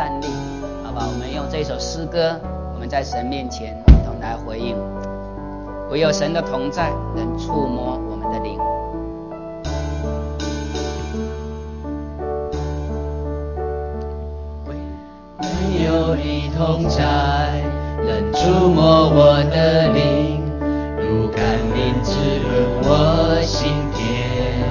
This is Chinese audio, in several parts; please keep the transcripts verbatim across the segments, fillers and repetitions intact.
案例，好吧？我们用这首诗歌，我们在神面前一同来回应。唯有神的同在，能触摸我们的灵。 唯有你同在，能触摸我的灵，如甘霖滋润我心田。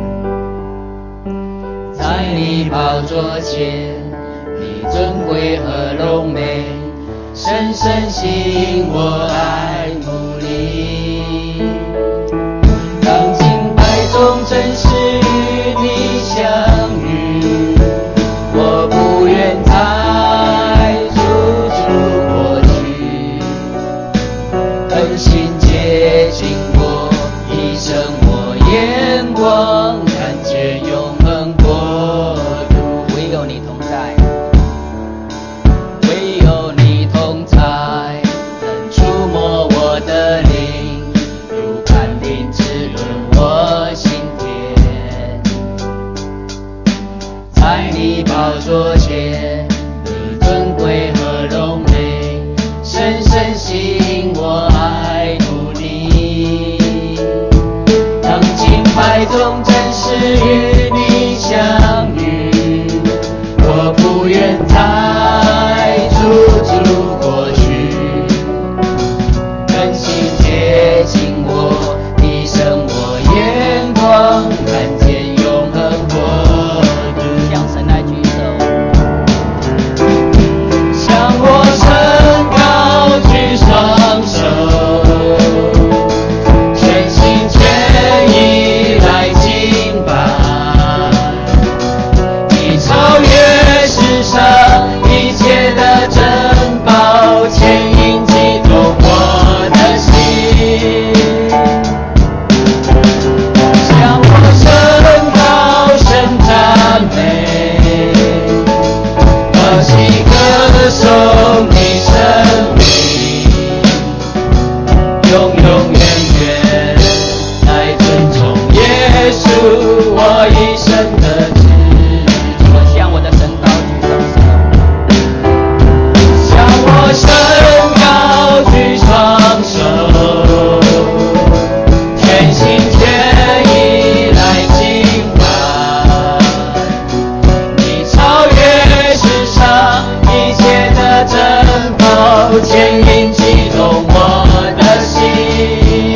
在你宝座前，你尊贵和荣美，深深吸引我爱慕你。当敬拜中真实与你相遇，我不愿再驻足过去，更新洁净我，提升我眼光，看见永恒国度。 唯有你同在， 唯有你同在，能触摸我的灵，如甘霖滋润我心田。在你宝座前，你尊贵和荣美，深深吸引我爱慕你。当敬拜中真实与你相遇，我不愿再驻足过去，更新洁净我，提升我眼光，看见永恒国度。 向神来举手。 向我伸高举双手，全心全意来敬拜，你超越世上一切的珍宝，牵引激动我的心。向我伸高声赞美，欢喜歌颂你生命，永永远远来尊崇耶稣，我一生的志我向我的神高举双手。 向我伸高举双手，全心全意来敬拜，你超越世上一切的珍宝，牵引激动我的心。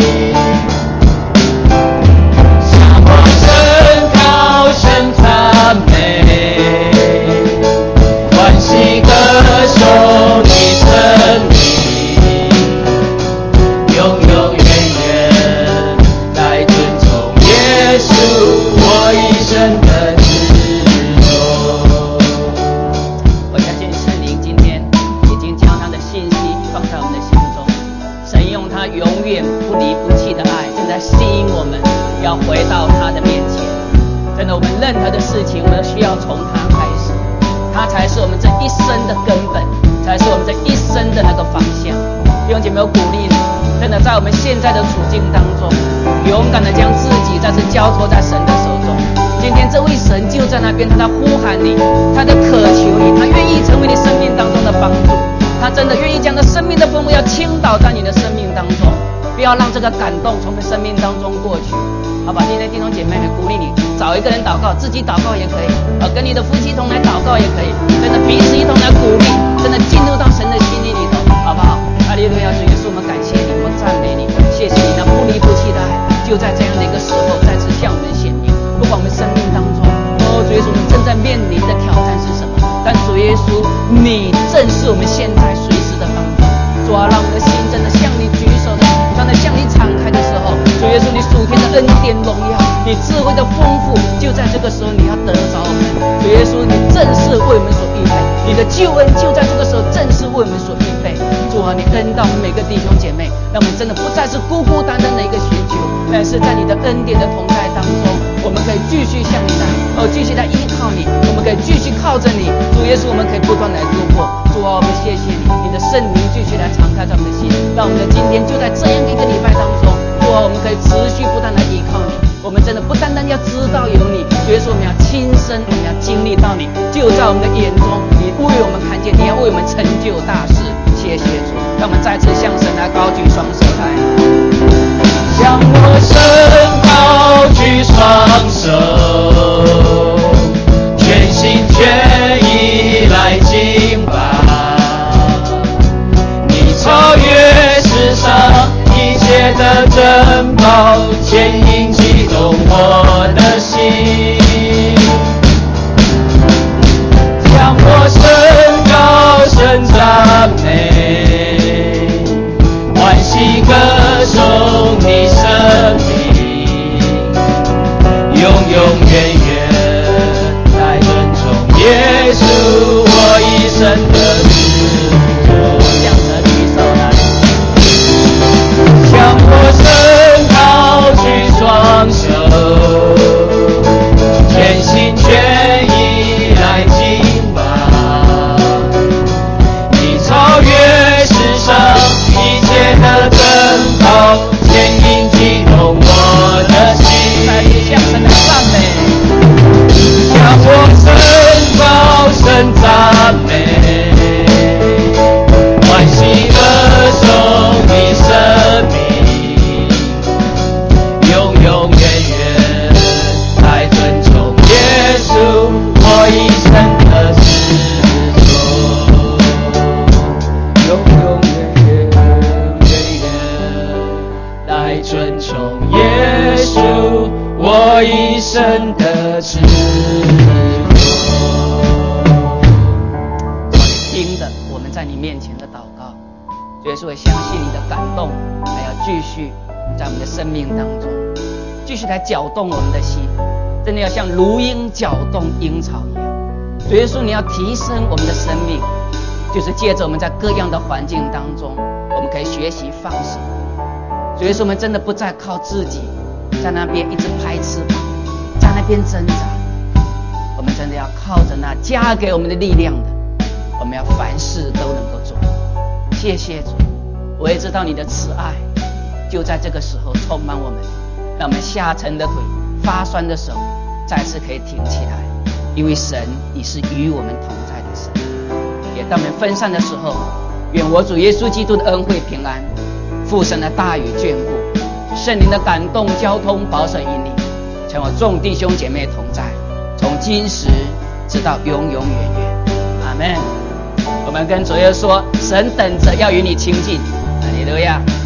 向我伸高声赞美，欢喜歌颂你生命，永永远远来尊崇耶稣，我一生的志忠。 我相信圣灵今天已经将他的信息放在我们的心中，神用他永远不离不弃的爱正在吸引我们，要回到他的面前。真的，我们任何的事情，我们都需要从他开始，他才是我们这一生的根本，才是我们这一生的那个方向。弟兄姐妹，我鼓励你，真的在我们现在的处境当中，勇敢的将自己再次交托在神的手中。今天这位神就在那边，他在呼喊你，他在渴求你，他愿意成为你生命当中的帮助，他真的愿意将这生命的丰富要倾倒在你的生命当中，不要让这个感动从你生命当中过去。好吧，今天弟兄姐妹们鼓励你，找一个人祷告，自己祷告也可以，呃，跟你的夫妻同来祷告也可以，真的彼此一同来鼓励，真的进入到神的心意里头，好不好？哈利路亚！主耶稣，我们感谢你，我们赞美你，谢谢你那不离不弃的爱，就在这样的一个时候再次向我们显明。不管我们生命当中，哦，主耶稣，我们正在面临的挑战是什么？但主耶稣，你正是我们现在随时的帮助。主啊，让我们的心真的向你举手的，真的向你敞开的时候，主耶稣，你属天的恩典荣耀，你智慧的丰富，就在这个时候你要得着我们。主耶稣，你正是为我们所预备，你的救恩就在这个时候正是为我们所预备。主啊，你恩到每个弟兄姐妹，让我们真的不再是孤孤单单的一个寻求，但是在你的恩典的同在当中，我们可以继续向你来，哦，继续来依靠你，我们可以继续靠着你。主耶稣，我们可以不断来突破。主啊，我们谢谢你，你的圣灵继续来敞开在我们的心，让我们的今天就在这样的一个礼拜当中，主啊，我们可以持续不断来依靠你。我们真的不单单要知道有你，主耶稣，我们要亲身，我们要经历到你，就在我们的眼中，你为我们跑，牵引激动我的心，将我升高声赞美，欢喜歌颂你生命，永永远远来尊崇耶稣，我一生的执着。 向着举手来， 向我伸高举双手，全心全意来敬拜，你超越世上一切的争吵，牵引激动我的心， 再次向神的赞美， 向我伸高声赞美，欢喜歌颂你生命，永永远远来尊崇耶稣，我一生的执着，永永远远远远来尊崇耶稣，我一生的执着。 听的我们在你面前的祷告，耶稣会相信你的感动，还要继续在我们的生命当中继续来搅动我们的心，真的要像如鹰搅动鹰巢一样。主耶稣，你要提升我们的生命，就是借着我们在各样的环境当中，我们可以学习放手。主耶稣，我们真的不再靠自己在那边一直拍翅膀，在那边挣扎，我们真的要靠着那加给我们的力量的，我们要凡事都能够做。谢谢主，我也知道你的慈爱就在这个时候充满我们，让我们下沉的腿、发酸的手再次可以挺起来，因为神你是与我们同在的神。也当我们分散的时候，愿我主耶稣基督的恩惠平安、父神的大雨眷顾、圣灵的感动交通保守引领，成为众弟兄姐妹同在，从今时直到永永远远。阿们。我们跟主耶稣说，神等着要与你亲近。哈利路亚。